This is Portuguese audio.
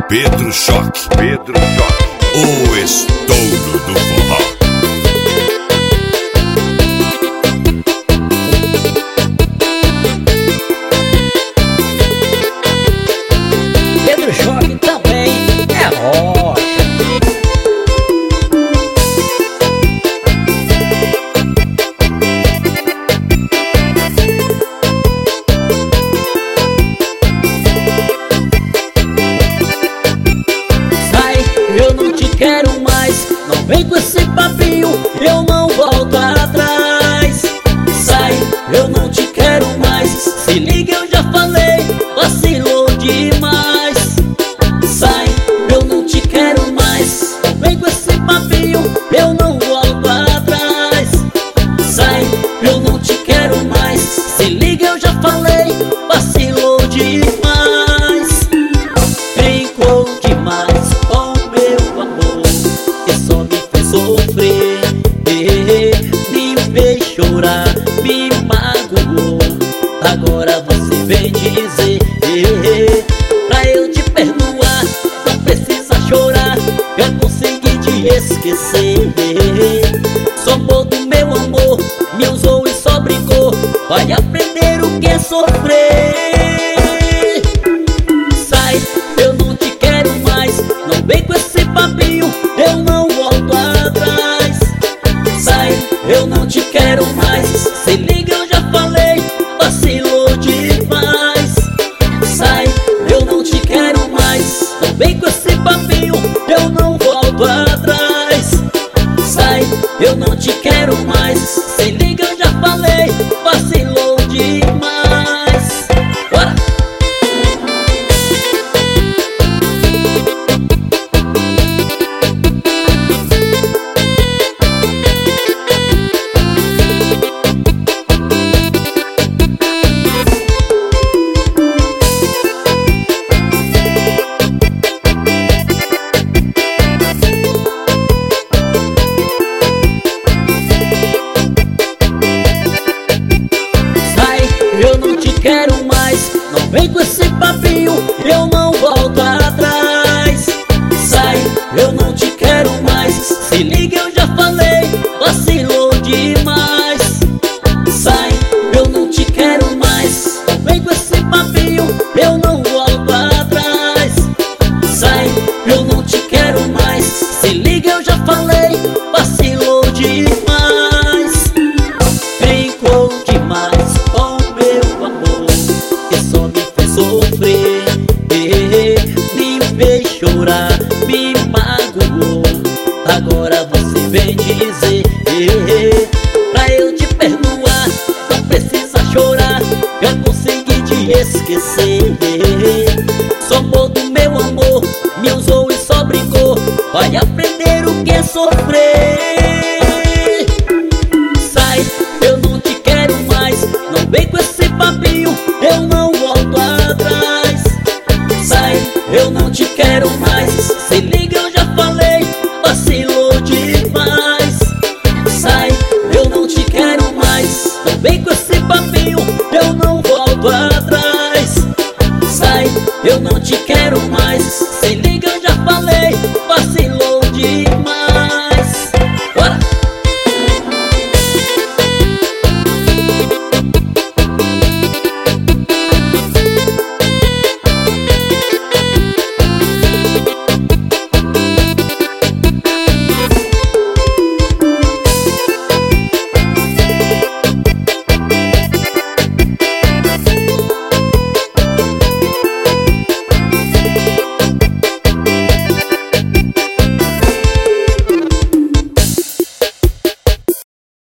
Pedro Choque. O estouro do forró. Pedro Choque também é rocha. Sai, eu não te quero mais. Não vem com esse papinho, eu não volto atrás. Sai, eu não te quero mais. Se liga, eu já falei, vacilou demais. Sai, eu não te quero mais. Não vem com esse papinho, eu não volto atrás. Sai, eu não te quero mais. Se liga, eu já falei, vacilou demais. Brincou demais com meu amor, que só me fez sofrer. Me fez chorar, me magoou. Agora você vem dizer pra eu te perdoar. Não precisa chorar, já consegui te esquecer. Somou do meu amor, me usou e só brincou. Vai aprender o que é sofrer. Sai, eu não te quero mais. Não vem com esse papinho, eu não volto atrás. Sai, eu não te quero mais. Se liga, eu já falei, vacilou demais. Sai, eu não te quero mais. Não vem com esse papinho, eu não volto atrás. Sai, eu não te quero mais. Se liga, eu já falei, vacilou demais. Bora! Sai, eu não te quero mais. Não vem com esse papinho, eu não volto atrás. Sai, eu não te quero mais. Se liga, eu já falei, vacilou demais. Sai, eu não te quero mais. Não vem com esse papinho, eu não volto atrás. Sai, eu não te quero mais. Se liga, eu já falei, vacilou demais. Brincou demais com meu amor, que só me fez sofrer. Me fez chorar, me magoou. Agora você vem dizer pra eu te perdoar. Não precisa chorar, já consegui te esquecer. Somou do meu amor, me usou e só brincou. Vai aprender o que é sofrer. Sai, eu não te quero mais. Não vem com esse papinho, eu não volto atrás. Sai, eu não te quero mais. Se liga,